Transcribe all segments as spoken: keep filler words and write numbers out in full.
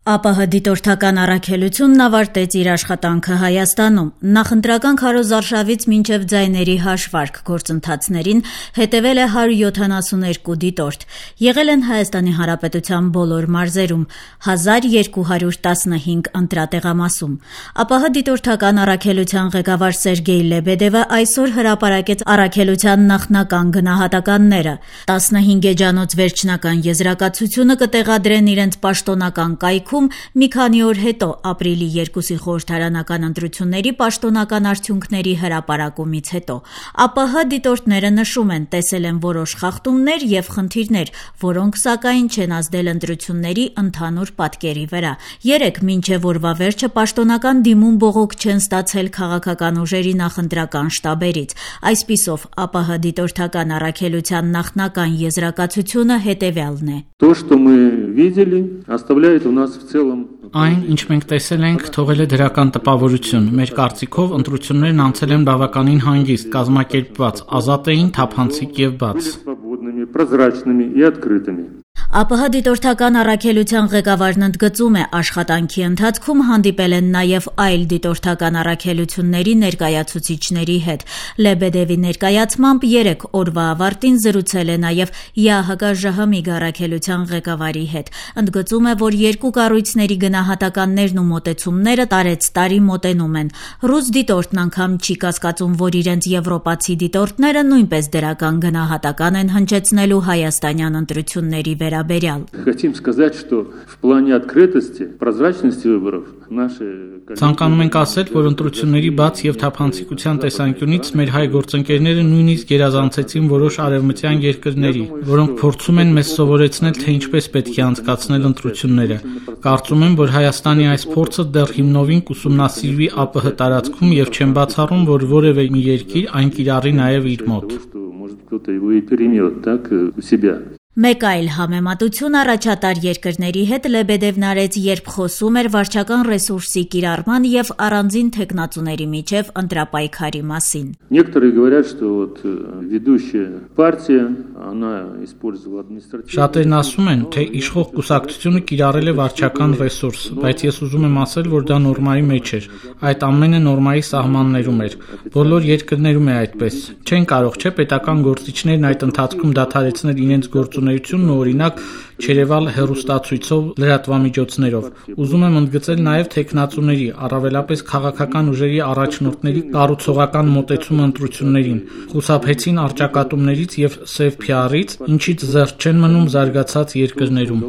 ԱՊՀ դիտորդական առաքելությունն ավարտեց իր աշխատանքը Հայաստանում։ Նախընտրական քարոզարշավից մինչև ձայների հաշվարկ գործընթացներին հետևել է հարյուր յոթանասունութ դիտորդ։ Եղել են Հայաստանի Հանրապետության բոլոր մարզերում, հազար երկու հարյուր տասնհինգ ընտրատեղամասում։ ԱՊՀ դիտորդական առաքելության ղեկավար Սերգեյ Լեբեդևը այսօր հրապարակեց առաքելության նախնական գնահատականները։ տասնհինգ էջանոց վերջնական եզրակացությունը կտեղադրեն իրենց պաշտոնական կայքում մի քանի օր հետո ապրիլի երկուսի խորհրդարանական ընտրությունների պաշտոնական արդյունքների հրապարակումից հետո։ ԱՊՀ դիտորդները նշում են, տեսել են որոշ խախտումներ եւ խնդիրներ, որոնք սակայն չեն ազդել ընտրությունների ընդհանուր պատկերի վրա։ Երեկ մինչեւ օրվա վերջը պաշտոնական դիմում բողոք չեն ստացել քաղաքական ուժերի նախընտրական շտաբերից։ Այսպիսով ԱՊՀ դիտորդական առաքելության նախնական եզրակացությունը հետեւյալն է. То, что мы видели, оставляет у нас в целом. Այն, ինչ մենք տեսել ենք, թողել է դրական տպավորություն։ Մեր կարծիքով ընտրություններն անցել են բավականին հանգիստ, կազմակերպված, ազատ էին, թափանցիկ եւ բաց։ Прозрачными и открытыми. ԱՊՀ դիտորդական առաքելության ղեկավարն ընդգծում է, աշխատանքի ընթացքում հանդիպել են նաև այլ դիտորդական առաքելությունների ներկայացուցիչների հետ։ Լեբեդևի ներկայացմամբ երեք օրվա ավարտին զրուցել է նաև ԵԱՀԿ-ԺՀՄԻԳ առաքելության ղեկավարի հետ։ Ընդգծում է, որ երկու կառույցների գնահատականներն ու մոտեցումները տարեց տարի մոտենում են։ Ռուս դիտորդն անգամ չի կասկածում, որ իրենց եվրոպացի դիտորդները նույնպես դրական գնահատական են հնչեցնելու հայաստանյան ընտրությունների վերաբերյալ։ Хотим сказать, что в плане открытости, прозрачности выборов наши. Ցանկանում ենք ասել, որ ընտրությունների բաց եւ թափանցիկության տեսանկյունից մեր հայ գործընկերները նույնիսկ գերազանցեցին որոշ արևմտյան երկրների, որոնք փորձում են մեզ սովորեցնել, թե ինչպես պետք է անցկացնել ընտրությունները։ Կարծում եմ, որ Հայաստանի այս փորձը դեռ հիմնովին կուսումնասիրվի ԱՊՀ տարածքում եւ չեմ բացառում, որ որևէ մի երկիր այն կիրառի նաեւ իր մոտ։ Մեկ այլ համեմատություն առաջատար երկրների հետ Լեբեդևն արեց, երբ խոսում էր վարչական ռեսուրսի կիրառման եւ առանձին թեկնածուների միջև ընտրապայքարի մասին։ Некоторые говорят, что вот ведущая партия, она использовала административную. Շատերն ասում են, թե իշխող կուսակցությունը կիրառել է վարչական ռեսուրս, բայց ես ուզում եմ ասել, որ դա նորմայի մեջ էր։ Այդ ամենը նորմայի սահմաններում էր։ Բոլոր երկրներում է այդպես։ Չեն կարող, չէ՞, պետական գործիչներն այդ ընթացքում դադարեցնել իրենց գործունեությունն ու օրինակ չերևալ հեռուստացույցով լրատվամիջոցներով։ Ուզում եմ ընդգծել նաև թեկնածուների, առավելապես քաղաքական ուժերի առաջնորդների կառուցողական մոտեցումը ընտրություններին, խուսափեցին առճակատումներից եւ սև փիառից, ինչից զերծ չեն մնում զարգացած երկրներում։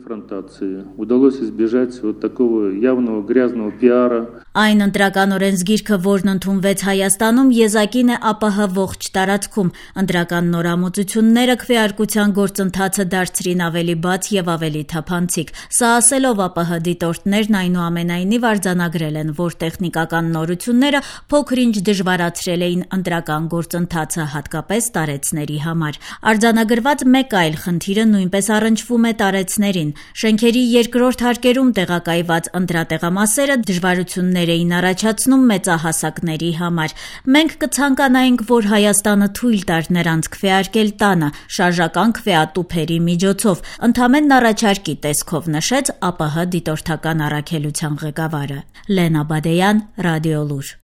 Այն ընտրական օրենսգիրքը, որն ընդունվեց Հայաստանում, եզակին է ԱՊՀ ողջ տարածքում։ Ընտրական նորամուծությունները քվեարկության գործընթացը դարձրին ավելի բաց եւ ավելի թափանցիկ։ Սա ասելով ԱՊՀ դիտորդներն այնուամենայնիվ արձանագրել են, որ տեխնիկական նորությունները փոքր-ինչ դժվարացրել էին ընտրական գործընթացը, հատկապես տարեցների համար։ Արձանագրված մեկ այլ խնդիրը նույնպես առնչվում է տարեցներին։ Շենքերի երկրորդ հարկերում տեղակայված ընտրատեղամասերը դժվարություններ էին առաջացնում մեծահասակների համար։ Մենք կցանկանայինք, որ Հայաստանը թույլ տար նրանց քվեարկել տանը շարժական քվեատուփերի միջոցով, ընդամենն առաջարկի տեսքով նշեց ԱՊՀ դիտորդական առաքելության ղեկավարը։ Լենա Բադեյան, Ռադիոլուր։